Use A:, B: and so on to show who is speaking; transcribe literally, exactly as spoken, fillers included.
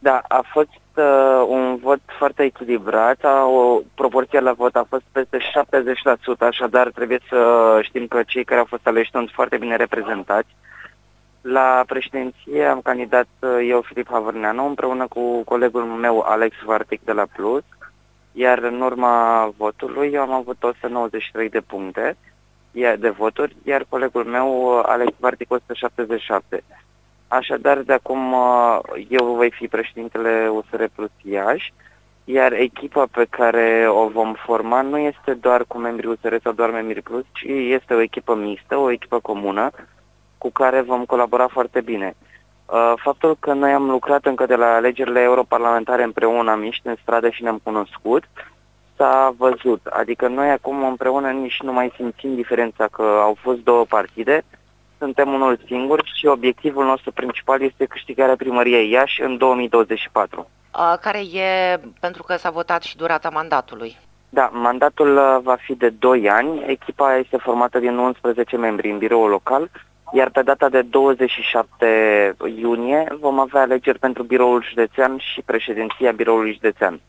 A: Da, a fost uh, un vot foarte echilibrat, a, o proporție la vot a fost peste șaptezeci la sută, așadar trebuie să știm că cei care au fost aleși sunt foarte bine reprezentați. La președinție am candidat uh, eu, Filip Havărneanu, împreună cu colegul meu, Alex Vartic, de la Plus, iar în urma votului eu am avut o sută nouăzeci și trei de puncte de voturi, iar colegul meu, Alex Vartic, o sută șaptezeci și șapte. Așadar, de acum eu voi fi președintele U S R Plus Iași, iar echipa pe care o vom forma nu este doar cu membrii U S R sau doar membrii Plus, ci este o echipă mixtă, o echipă comună, cu care vom colabora foarte bine. Faptul că noi am lucrat încă de la alegerile europarlamentare împreună, am ieșit în stradă și ne-am cunoscut, s-a văzut. Adică noi acum împreună nici nu mai simțim diferența că au fost două partide, suntem unul singur și obiectivul nostru principal este câștigarea primăriei Iași în două mii douăzeci și patru.
B: A, care e, pentru că s-a votat și durata mandatului?
A: Da, mandatul va fi de doi ani, echipa este formată din unsprezece membri în biroul local, iar pe data de douăzeci și șapte iunie vom avea alegeri pentru biroul județean și președinția biroului județean.